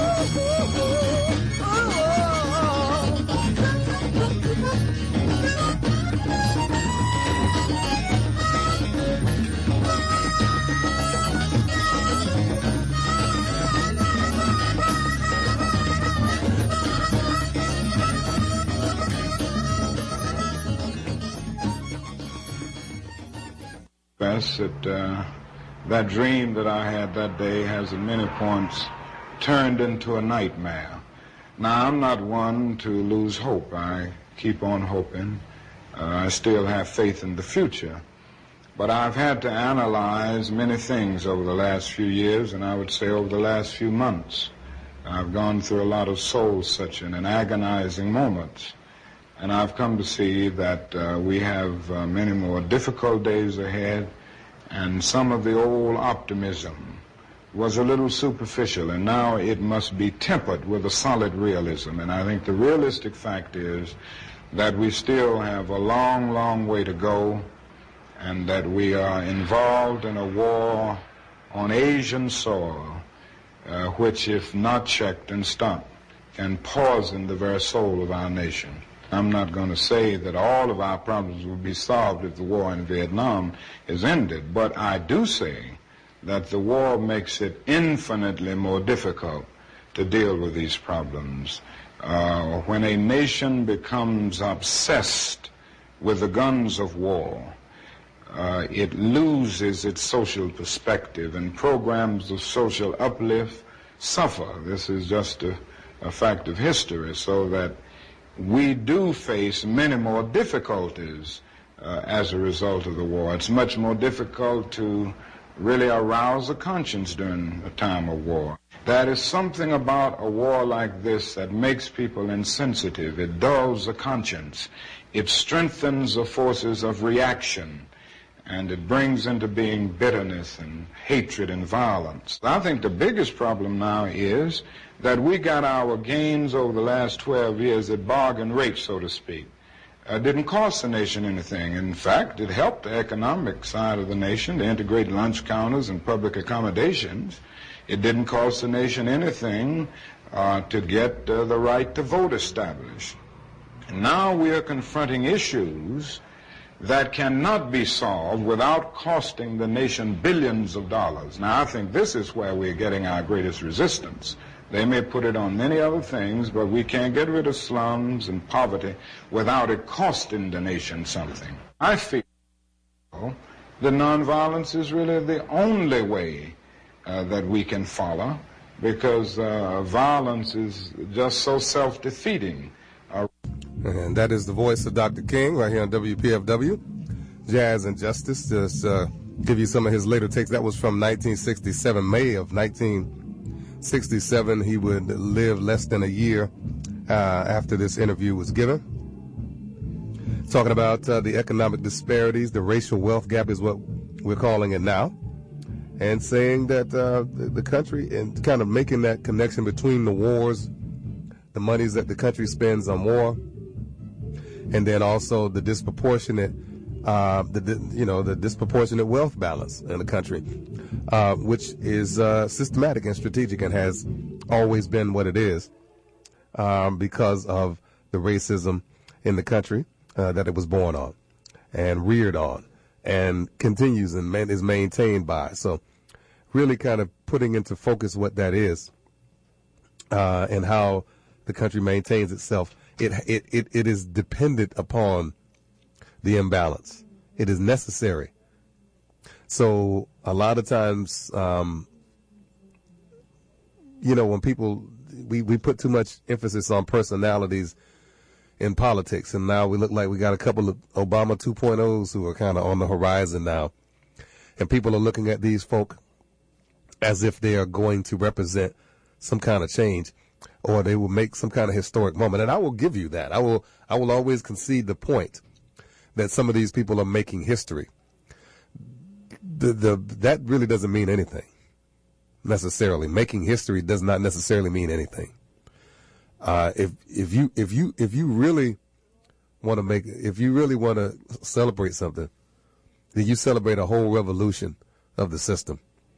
confess that uh, that dream that I had that day has at many points turned into a nightmare. Now, I'm not one to lose hope. I keep on hoping. Uh, I still have faith in the future. But I've had to analyze many things over the last few years, and I would say over the last few months. I've gone through a lot of soul-searching and agonizing moments. And I've come to see that uh, we have uh, many more difficult days ahead, and some of the old optimism was a little superficial, and now it must be tempered with a solid realism. And I think the realistic fact is that we still have a long, long way to go, and that we are involved in a war on Asian soil, uh, which, if not checked and stopped, can poison the very soul of our nation. I'm not going to say that all of our problems will be solved if the war in Vietnam is ended, but I do say that the war makes it infinitely more difficult to deal with these problems. Uh, when a nation becomes obsessed with the guns of war, uh, it loses its social perspective, and programs of social uplift suffer. This is just a, a fact of history, so that we do face many more difficulties uh, as a result of the war. It's much more difficult to really arouse a conscience during a time of war. There is something about a war like this that makes people insensitive. It dulls the conscience. It strengthens the forces of reaction, and it brings into being bitterness and hatred and violence. I think the biggest problem now is that we got our gains over the last twelve years at bargain rate, so to speak. It uh, didn't cost the nation anything. In fact, it helped the economic side of the nation to integrate lunch counters and public accommodations. It didn't cost the nation anything uh, to get uh, the right to vote established. And now we are confronting issues that cannot be solved without costing the nation billions of dollars. Now, I think this is where we're getting our greatest resistance. They may put it on many other things, but we can't get rid of slums and poverty without it costing the nation something. I feel that nonviolence is really the only way uh, that we can follow, because uh, violence is just so self-defeating. Uh, and that is the voice of Doctor King right here on W P F W, Jazz and Justice. Just uh, give you some of his later takes. That was from nineteen sixty-seven, May of nineteen sixty-seven. He would live less than a year uh, after this interview was given. Talking about uh, the economic disparities, the racial wealth gap is what we're calling it now, and saying that uh, the, the country, and kind of making that connection between the wars, the monies that the country spends on war, and then also the disproportionate, uh, the, the you know, the disproportionate wealth balance in the country, uh, which is uh, systematic and strategic and has always been what it is um, because of the racism in the country uh, that it was born on and reared on and continues and man, is maintained by. So really kind of putting into focus what that is uh, and how the country maintains itself. It, it, it, it is dependent upon the imbalance. It is necessary. So a lot of times, um, you know, when people, we, we put too much emphasis on personalities in politics, and now we look like we got a couple of Obama two point ohs who are kind of on the horizon now. And people are looking at these folk as if they are going to represent some kind of change, or they will make some kind of historic moment. And I will give you that. I will, I will always concede the point that some of these people are making history. The, the, that really doesn't mean anything necessarily. Making history does not necessarily mean anything. Uh, if, if you, if you, if you really want to make, if you really want to celebrate something, then you celebrate a whole revolution of the system.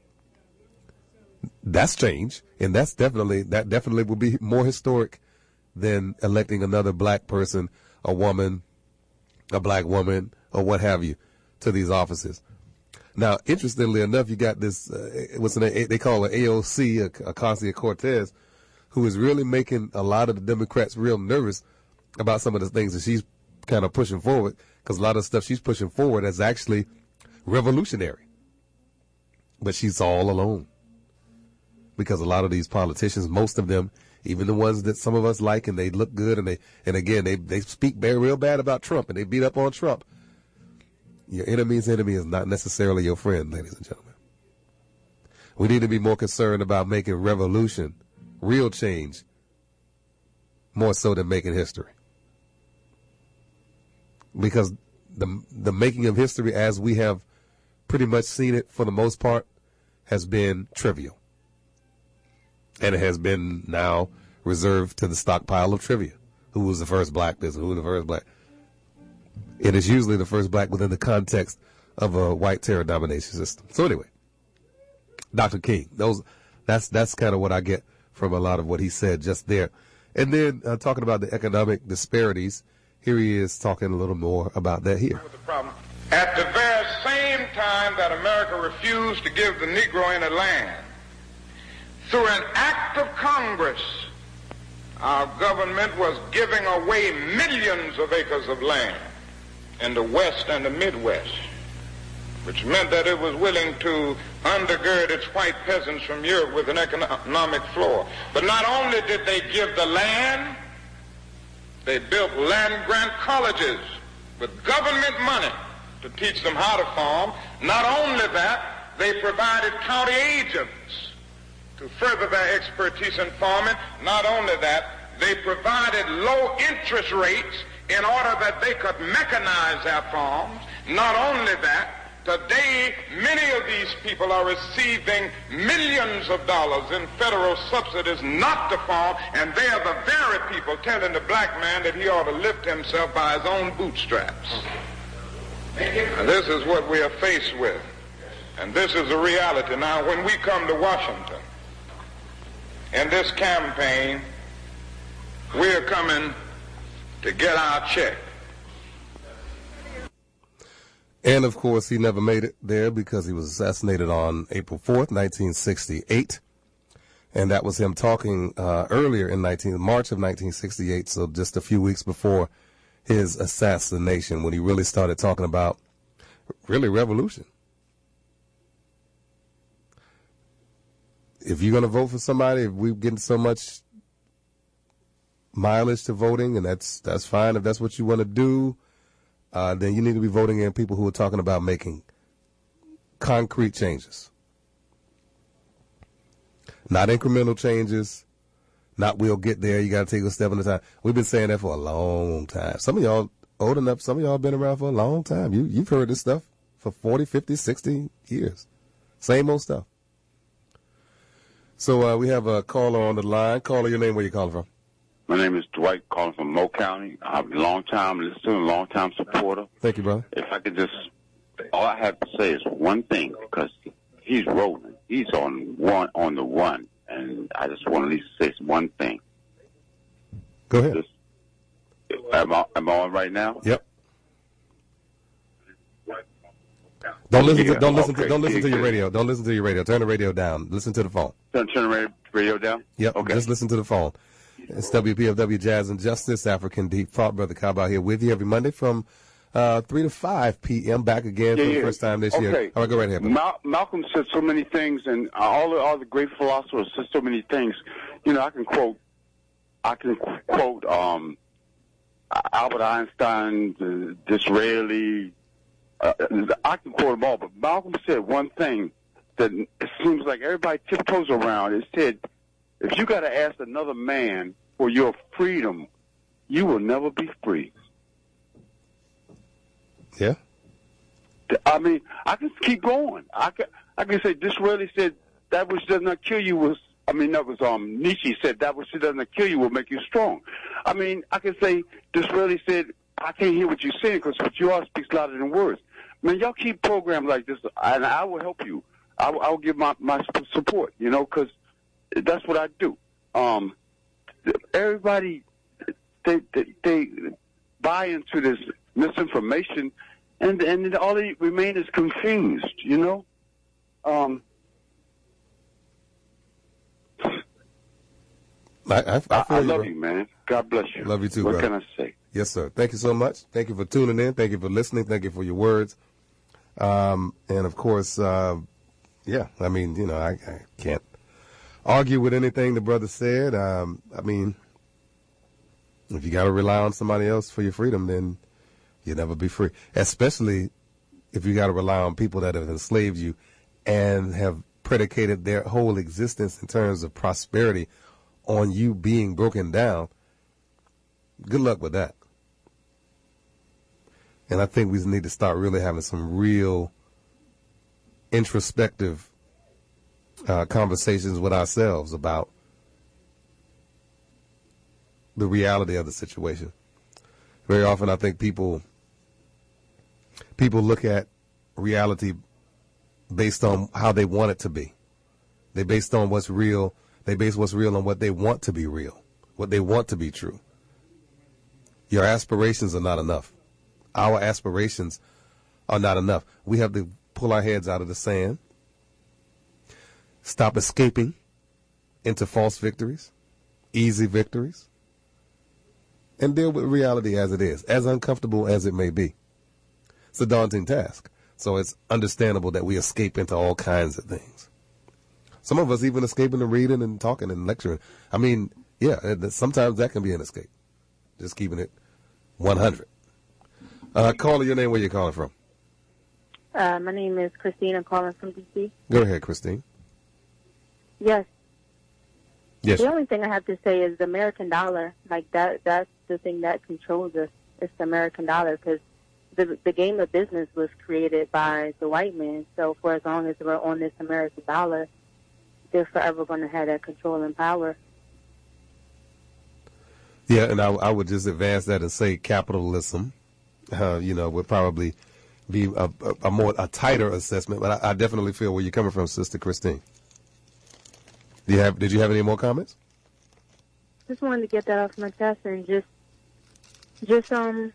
That's change. And that's definitely, that definitely will be more historic than electing another black person, a woman, a black woman, or what have you, to these offices. Now, interestingly enough, you got this, uh, what's the, they call it A O C, Ocasio-Cortez, who is really making a lot of the Democrats real nervous about some of the things that she's kind of pushing forward, because a lot of stuff she's pushing forward is actually revolutionary. But she's all alone. Because a lot of these politicians, most of them, even the ones that some of us like and they look good and they, and again, they, they speak very real bad about Trump and they beat up on Trump. Your enemy's enemy is not necessarily your friend, ladies and gentlemen. We need to be more concerned about making revolution, real change, more so than making history. Because the the making of history as we have pretty much seen it for the most part has been trivial. And it has been now reserved to the stockpile of trivia. Who was the first black this? Who was the first black? It is usually the first black within the context of a white terror domination system. So anyway, Doctor King, those that's that's kind of what I get from a lot of what he said just there. And then uh, talking about the economic disparities, here he is talking a little more about that here. The problem. At the very same time that America refused to give the Negro any land, through an act of Congress, our government was giving away millions of acres of land in the West and the Midwest, which meant that it was willing to undergird its white peasants from Europe with an economic floor. But not only did they give the land, they built land-grant colleges with government money to teach them how to farm. Not only that, they provided county agents to further their expertise in farming. Not only that, they provided low interest rates in order that they could mechanize their farms. Not only that, today, many of these people are receiving millions of dollars in federal subsidies not to farm, and they are the very people telling the black man that he ought to lift himself by his own bootstraps. And this is what we are faced with, and this is the reality. Now, when we come to Washington, in this campaign, we're coming to get our check. And, of course, he never made it there because he was assassinated on April fourth, nineteen sixty-eight. And that was him talking uh, earlier in nineteen March of nineteen sixty-eight, so just a few weeks before his assassination, when he really started talking about, really, revolution. If you're going to vote for somebody, if we're getting so much mileage to voting, and that's that's fine if that's what you want to do, Uh, then you need to be voting in people who are talking about making concrete changes. Not incremental changes, not we'll get there, you got to take a step at a time. We've been saying that for a long time. Some of y'all old enough, some of y'all been around for a long time. You, you've heard this stuff for forty, fifty, sixty years. Same old stuff. So uh, we have a caller on the line. Caller, your name, where you calling from? My name is Dwight, calling from Mo County. I'm a long-time listener, long-time supporter. Thank you, brother. If I could just, all I have to say is one thing, because he's rolling. He's on one on the one, and I just want to at least say one thing. Go ahead. Just, am, I, am I on right now? Yep. Don't listen yeah, to don't listen okay, to don't listen yeah, to your good. radio. Don't listen to your radio. Turn the radio down. Listen to the phone. Turn, turn the radio, radio down? Yep. Okay. Just listen to the phone. It's W P F W Jazz and Justice, African Deep Thought. Brother Kaba here with you every Monday from uh, three to five p.m. Back again Yeah, for yeah. the first time this okay. year. All right, go right ahead. brother. Mal- Malcolm said so many things, and all the, all the great philosophers said so many things. You know, I can quote, I can qu- quote um, Albert Einstein, the Disraeli. Uh, I can quote them all, but Malcolm said one thing that it seems like everybody tiptoes around. It said, if you got to ask another man for your freedom, you will never be free. Yeah. I mean, I can keep going. I can, I can say Disraeli said that which does not kill you was. I mean, that was um Nietzsche said that which does not kill you will make you strong. I mean, I can say Disraeli said I can't hear what you're saying because what you are speaks louder than words. Man, y'all keep programs like this, and I will help you. I will, I will give my my support. You know, because that's what I do. Um, everybody they, they they buy into this misinformation, and and all they remain is confused. You know. Um, I, I, I, feel I you, love bro. you, man. God bless you. Love you too, What brother. can I say? Yes, sir. Thank you so much. Thank you for tuning in. Thank you for listening. Thank you for your words. Um, and of course, uh, yeah, I mean, you know, I, I can't argue with anything the brother said. Um, I mean, if you got to rely on somebody else for your freedom, then you'll never be free. Especially if you got to rely on people that have enslaved you and have predicated their whole existence in terms of prosperity on you being broken down. Good luck with that. And I think we need to start really having some real introspective uh, conversations with ourselves about the reality of the situation. Very often I think people people look at reality based on how they want it to be. They based on what's real. They base what's real on what they want to be real, what they want to be true. Your aspirations are not enough. Our aspirations are not enough. We have to pull our heads out of the sand, stop escaping into false victories, easy victories, and deal with reality as it is, as uncomfortable as it may be. It's a daunting task. So it's understandable that we escape into all kinds of things. Some of us even escape into reading and talking and lecturing. I mean, yeah, sometimes that can be an escape. Just keeping it one hundred. Uh, caller, your name, where you calling from? Uh, my name is Christine. I'm calling from D C. Go ahead, Christine. Yes. Yes. The only thing I have to say is the American dollar. Like that, that's the thing that controls us. It's the American dollar, because the the game of business was created by the white man. So for as long as we're on this American dollar, they're forever going to have that control and power. Yeah, and I, I would just advance that and say capitalism, uh, you know, would probably be a, a, a more a tighter assessment. But I, I definitely feel where you're coming from, Sister Christine. Do you have? Did you have any more comments? Just wanted to get that off my chest and just, just um,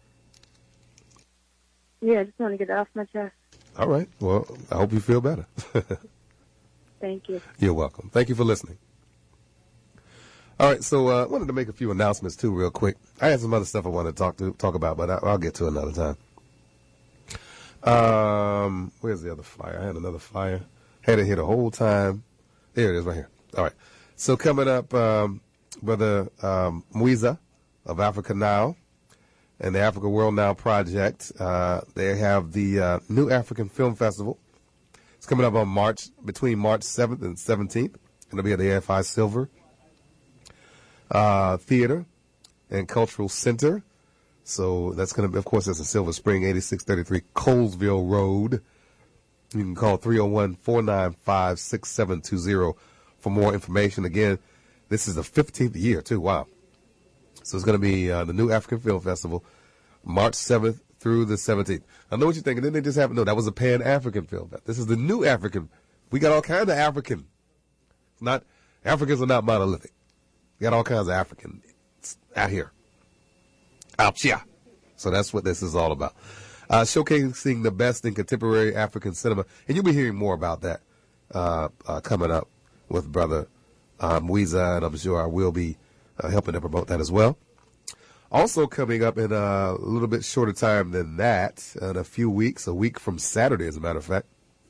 yeah, just want to get that off my chest. All right. Well, I hope you feel better. Thank you. You're welcome. Thank you for listening. All right, so I uh, wanted to make a few announcements, too, real quick. I had some other stuff I wanted to talk to talk about, but I, I'll get to it another time. Um, where's the other flyer? I had another flyer. Had it here the whole time. There it is right here. All right. So coming up, um, Brother um, Mwiza of Africa Now and the Africa World Now Project, uh, they have the uh, New African Film Festival. It's coming up on March, between March seventh and seventeenth. It'll be at the A F I Silver Uh, Theater and Cultural Center. So that's going to be, of course, that's in Silver Spring, eighty-six thirty-three Colesville Road. You can call three oh one, four nine five, six seven two zero for more information. Again, this is the fifteenth year, too. Wow. So it's going to be uh, the New African Film Festival, March seventh through the seventeenth. I know what you're thinking. Didn't they just have, no, that was a Pan-African Film Festival. This is the New African. We got all kinds of African. Not, Africans are not monolithic. We got all kinds of Africans out here. Out here. So that's what this is all about. Uh, showcasing the best in contemporary African cinema. And you'll be hearing more about that uh, uh, coming up with Brother uh, Mwiza, and I'm sure I will be uh, helping to promote that as well. Also coming up in a little bit shorter time than that, in a few weeks, a week from Saturday, as a matter of fact,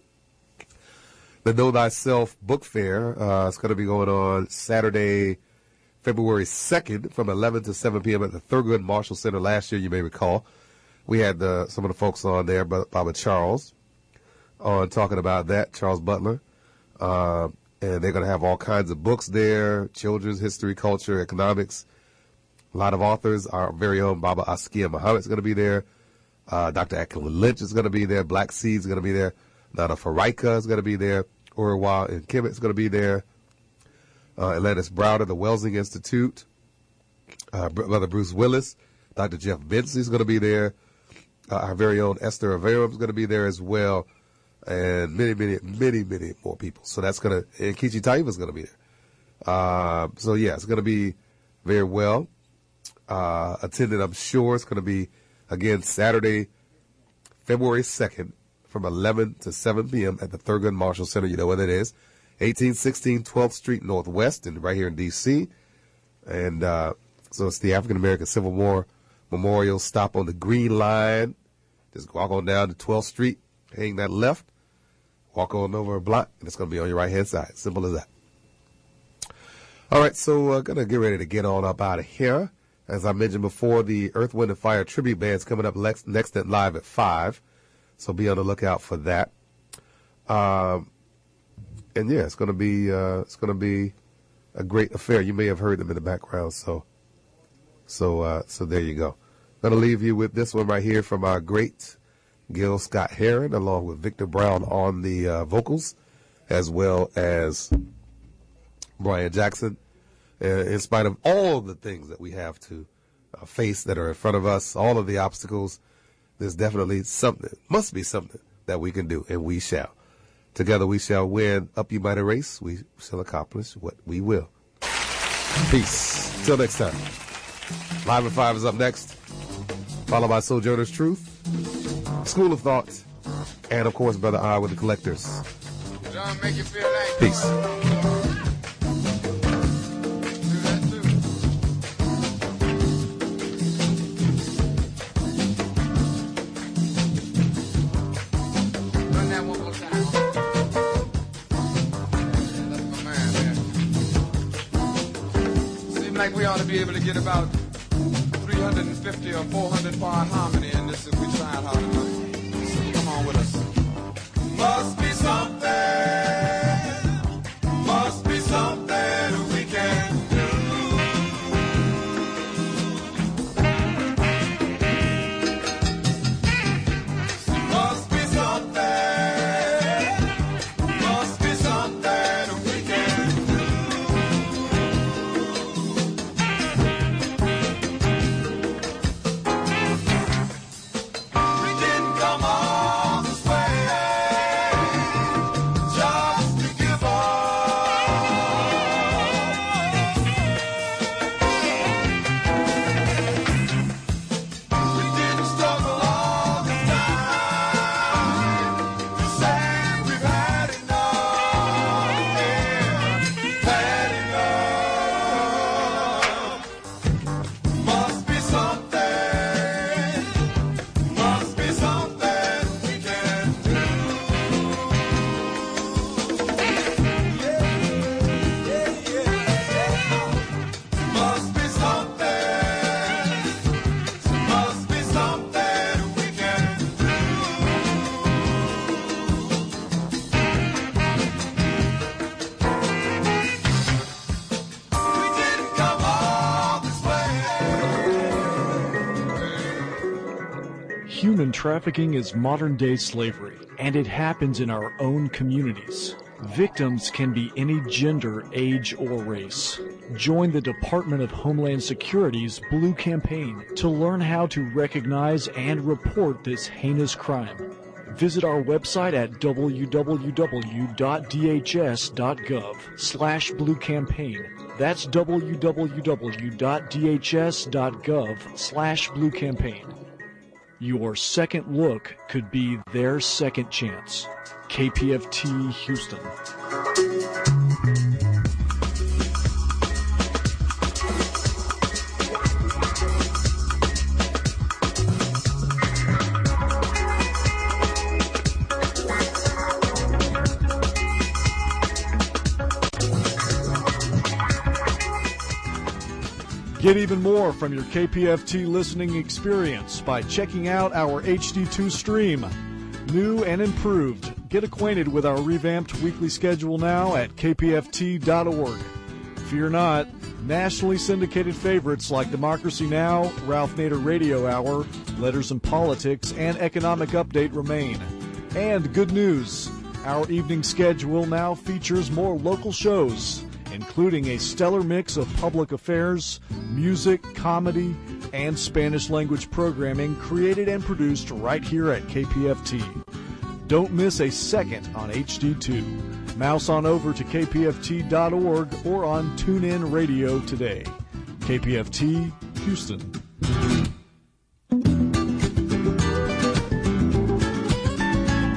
the Know Thyself Book Fair. Uh, it's going to be going on Saturday, February second from eleven to seven p.m. at the Thurgood Marshall Center. Last year, you may recall, we had uh, some of the folks on there, Baba Charles, on talking about that, Charles Butler. Uh, and they're going to have all kinds of books there, children's history, culture, economics. A lot of authors. Our very own Baba Askia Muhammad is going to be there. Uh, Doctor Ackland Lynch is going to be there. Black Seed is going to be there. Nana Faraika is going to be there. Uriwa and Kemet is going to be there. Uh, Atlantis Browder, the Welsing Institute, uh, Brother Bruce Willis, Doctor Jeff Benson is going to be there. Uh, our very own Esther Averum is going to be there as well, and many, many, many, many more people. So that's going to, and Kichi Taiva is going to be there. Uh, so yeah, it's going to be very well uh, attended. I'm sure it's going to be again Saturday, February second, from eleven to seven p.m. at the Thurgood Marshall Center. You know what it is. eighteen sixteen twelfth Street Northwest, and right here in D C. And uh, so it's the African American Civil War Memorial. Stop on the Green Line. Just walk on down to twelfth Street hang that left, walk on over a block, and it's going to be on your right-hand side. Simple as that. All right, so we're uh, going to get ready to get on up out of here. As I mentioned before, the Earth, Wind, and Fire tribute band's coming up next, next at Live at five, so be on the lookout for that. Um, and, yeah, it's going to be uh, it's going to be a great affair. You may have heard them in the background, so so uh, so there you go. Going to leave you with this one right here from our great Gil Scott-Heron, along with Victor Brown on the uh, vocals, as well as Brian Jackson. Uh, in spite of all the things that we have to uh, face that are in front of us, all of the obstacles, there's definitely something, must be something that we can do, and we shall. Together we shall win. Up you mighty race. We shall accomplish what we will. Peace. Till next time. Live at five is up next. Followed by Sojourner's Truth, School of Thought, and, of course, Brother I with the Collectors. Make you feel like Peace. Like we ought to be able to get about three hundred fifty or four hundred bar harmony in this if we tried hard enough. So come on with us. Must be something, must be something we can do. Must be something, must be something we can do. Human trafficking is modern-day slavery, and it happens in our own communities. Victims can be any gender, age, or race. Join the Department of Homeland Security's Blue Campaign to learn how to recognize and report this heinous crime. Visit our website at w w w dot d h s dot gov slash blue campaign. That's w w w dot d h s dot gov slash blue campaign. Your second look could be their second chance. K P F T Houston. Get even more from your K P F T listening experience by checking out our H D two stream. New and improved. Get acquainted with our revamped weekly schedule now at k p f t dot org. Fear not, nationally syndicated favorites like Democracy Now!, Ralph Nader Radio Hour, Letters and Politics, and Economic Update remain. And good news, our evening schedule now features more local shows, including a stellar mix of public affairs, music, comedy, and Spanish-language programming created and produced right here at K P F T. Don't miss a second on H D two. Mouse on over to k p f t dot org or on TuneIn Radio today. K P F T, Houston.